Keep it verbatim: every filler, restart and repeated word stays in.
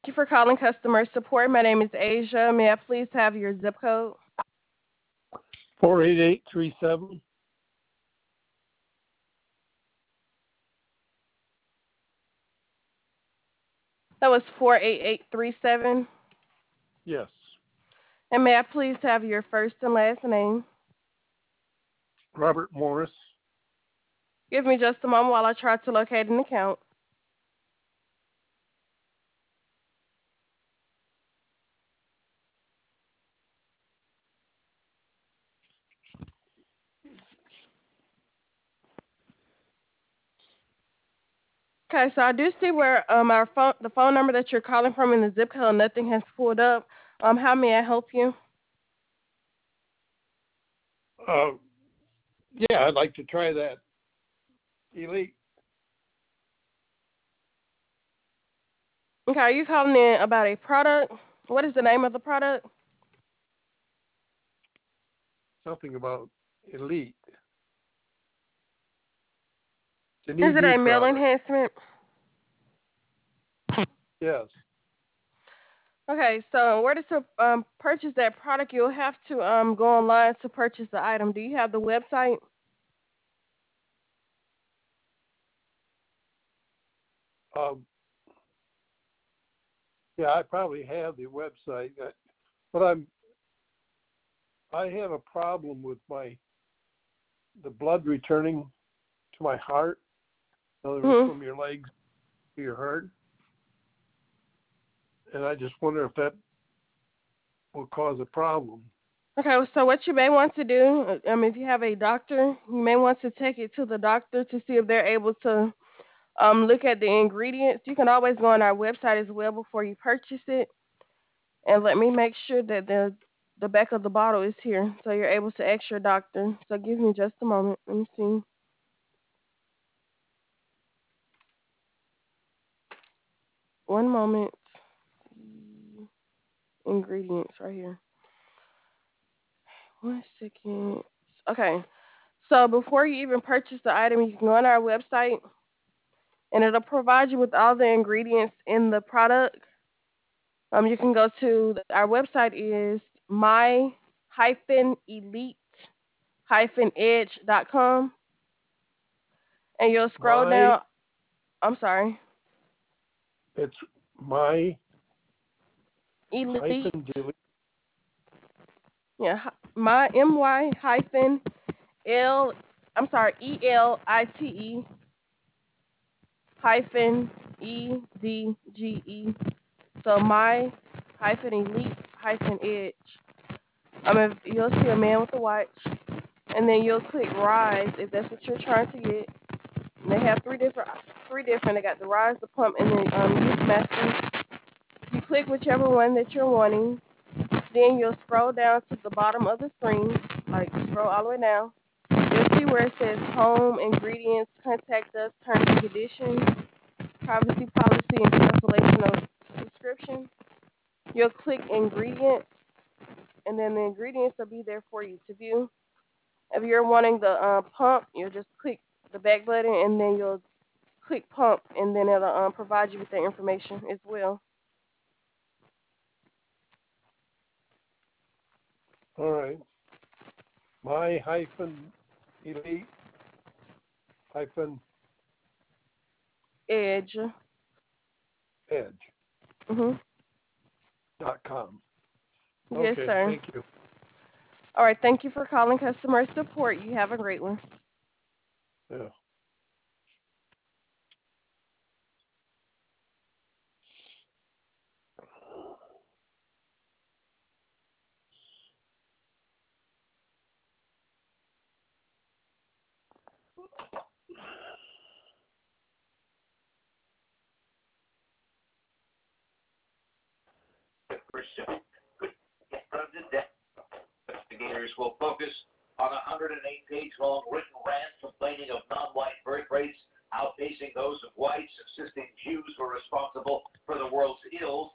Thank you for calling customer support. My name is Asia. May I please have your zip code? Four eight eight three seven. That was four eight eight three seven. Yes. And may I please have your first and last name? Robert Morris. Give me just a moment while I try to locate an account. Okay, so I do see where um our phone the phone number that you're calling from in the zip code, nothing has pulled up. Um, how may I help you? Uh, yeah, I'd like to try that. Elite. Okay, are you calling in about a product? What is the name of the product? Something about Elite. It's an Is it E D a meal product. enhancement? Yes. Okay, so in order to um, purchase that product, you'll have to um, go online to purchase the item. Do you have the website? Um, yeah, I probably have the website, uh, but I'm I have a problem with my the blood returning to my heart. In other words, Hmm. from your legs to your heart, and I just wonder if that will cause a problem. Okay, so what you may want to do, um, if you have a doctor, you may want to take it to the doctor to see if they're able to um, look at the ingredients. You can always go on our website as well before you purchase it, and let me make sure that the the back of the bottle is here, so you're able to ask your doctor. So give me just a moment. Let me see. One moment. Ingredients right here. One second. Okay. So before you even purchase the item, you can go on our website and it'll provide you with all the ingredients in the product. Um, you can go to our website is my hyphen elite hyphen edge dot com and you'll scroll My down. I'm sorry, it's my elite. hyphen delete. Yeah, my my hyphen l. I'm sorry, e l i t e hyphen e d g e. So my hyphen elite hyphen edge. I mean, you'll see a man with a watch, and then you'll click rise if that's what you're trying to get. And they have three different, three different. They got the rise, the pump, and the um, youth master. You click whichever one that you're wanting. Then you'll scroll down to the bottom of the screen, like scroll all the way down. You'll see where it says home, ingredients, contact us, terms and conditions, privacy policy, and cancellation of subscription. You'll click ingredients, and then the ingredients will be there for you to view. If you're wanting the uh, pump, you'll just click the back button, and then you'll click pump, and then it'll um, provide you with the information as well. All right. My hyphen elite hyphen Edge. edge Mhm. dot com. Yes, Okay, sir. thank you. All right. Thank you for calling customer support. You have a great one. Yeah. Investigators will focus on a one hundred eight page long written rant complaining of non-white birth rates outpacing those of whites, insisting Jews were responsible for the world's ills,